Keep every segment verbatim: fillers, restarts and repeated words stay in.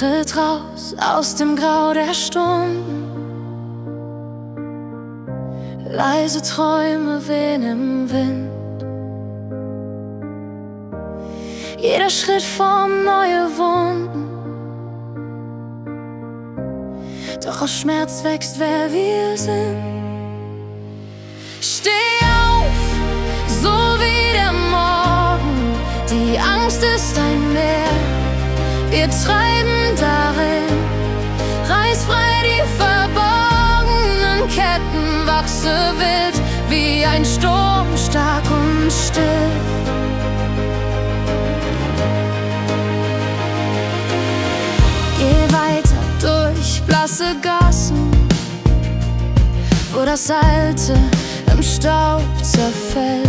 Tritt raus aus dem Grau der Stunden. Leise Träume wehen im Wind. Jeder Schritt formt neue Wunden. Doch aus Schmerz wächst, wer wir sind. Steh auf, so wie der Morgen. Die Angst ist ein Meer, wir treiben darin. Reiß frei die verborgenen Ketten, wachse wild wie ein Sturm, stark und still. Geh weiter durch blasse Gassen, wo das Alte im Staub zerfällt.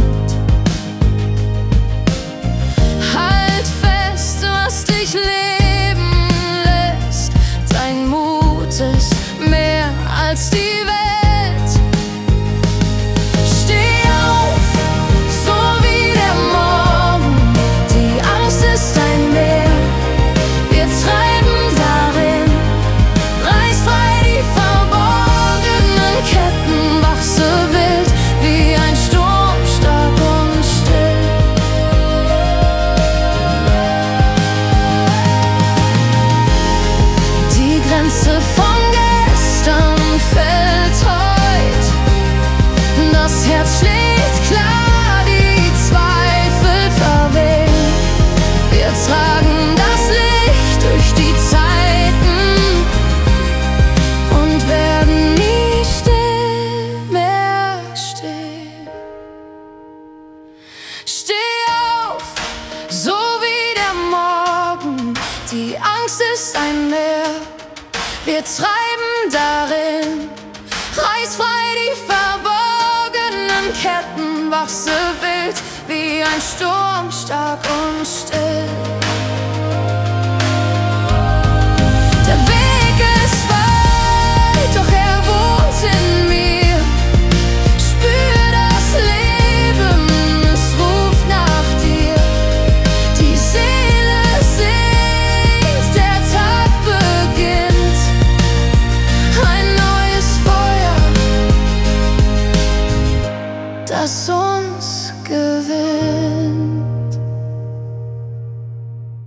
Halt fest, was dich leben lässt. Dein Mut ist mehr als die Welt. Steh auf, so wie der Morgen. Die Angst ist ein Meer, wir treiben darin. Reiß frei die verborgenen Ketten, wachse wild wie ein Sturm, stark und still. Die Grenze von gestern fällt heut. Das Herz schlägt klar, die Zweifel verwehen. Wir tragen das Licht durch die Zeiten und werden nie still mehr stehen. Steh auf, so wie der Morgen. Die Angst ist ein Meer, wir treiben darin. Reiß frei die verborgenen Ketten, wachse wild wie ein Sturm, stark und still.